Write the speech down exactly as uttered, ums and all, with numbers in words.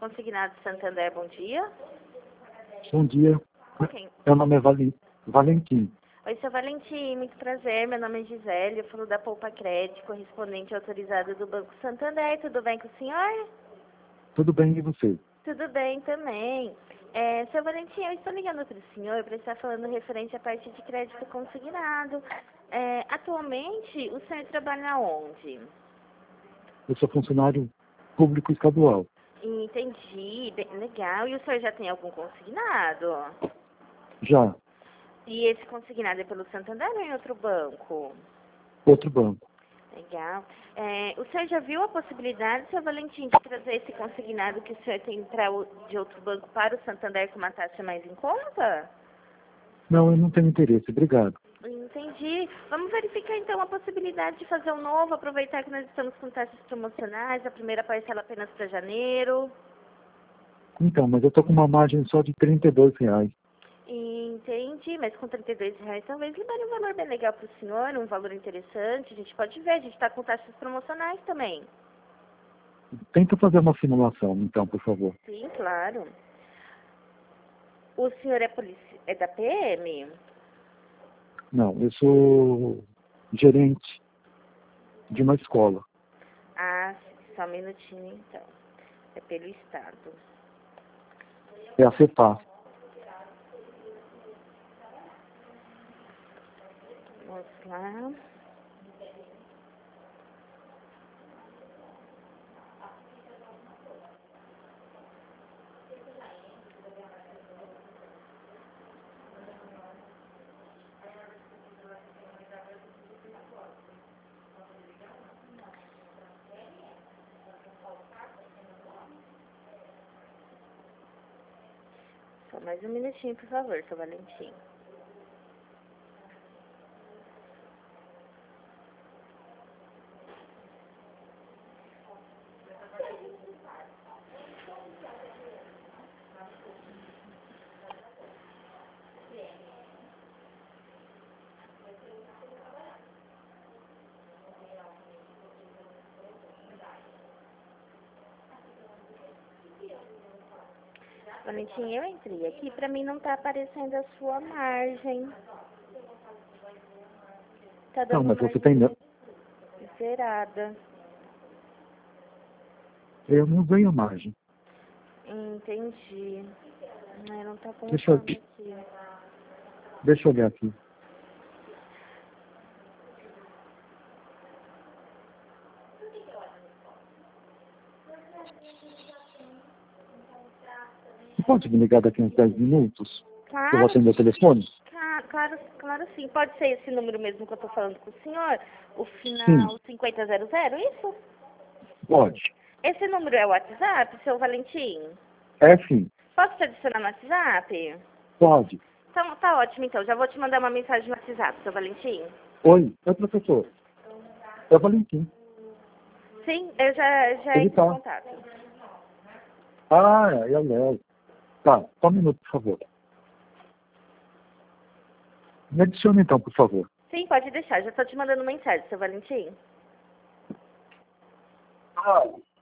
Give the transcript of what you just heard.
Consignado Santander, bom dia. Bom dia. Ok. Meu nome é Vali- Valentim. Oi, seu Valentim, muito prazer. Meu nome é Gisele, eu falo da Poupa Crédito, correspondente autorizado do Banco Santander. Tudo bem com o senhor? Tudo bem, e você? Tudo bem também. É, seu Valentim, eu estou ligando para o senhor para estar falando referente à parte de crédito consignado. É, atualmente, o senhor trabalha onde? Eu sou funcionário público estadual. Entendi, bem legal. E o senhor já tem algum consignado? Já, E esse consignado é pelo Santander ou em outro banco? outro banco. Legal. É, o senhor já viu a possibilidade, seu Valentim, de trazer esse consignado que o senhor tem pra, o- de outro banco para o Santander com uma taxa mais em conta? Não, eu não tenho interesse, obrigado. Entendi. Vamos verificar então a possibilidade de fazer um novo, aproveitar que nós estamos com taxas promocionais, a primeira parcela apenas para janeiro. Então, mas eu tô com uma margem só de trinta e dois reais. Entendi, mas com trinta e dois reais talvez libere um valor bem legal para o senhor, um valor interessante. A gente pode ver, a gente está com taxas promocionais também. Tenta fazer uma simulação, então, por favor. Sim, claro. O senhor é, polici... é da P M? Não, eu sou gerente de uma escola. Ah, só um minutinho então. É pelo Estado. É a CEPAS. Vamos lá. Só mais um minutinho, por favor, seu Valentim. Valentim, eu entrei aqui, pra mim não tá aparecendo a sua margem. Tá Não, dando mas você margem tem... zerada. Eu não ganho margem. Entendi. Ai, não tá Deixa eu, colocando aqui. deixa eu olhar aqui. Você pode me ligar daqui a uns dez minutos? Eu vou Claro, atender o telefone? claro, claro, claro sim. Pode ser esse número mesmo que eu tô falando com o senhor? O Sim, final cinquenta zero zero, isso? pode. Esse número é o WhatsApp, seu Valentim? É sim, Posso te adicionar no WhatsApp? pode. Então, tá ótimo, então. Já vou te mandar uma mensagem no WhatsApp, seu Valentim. Oi, é professor. É o Valentim. Sim, eu já, já Ele entro em tá. contato. Ah, é o Léo. Tá, só um minuto, por favor. Me adicione então, por favor. Sim, pode deixar. Já tô te mandando mensagem, seu Valentim. Ah,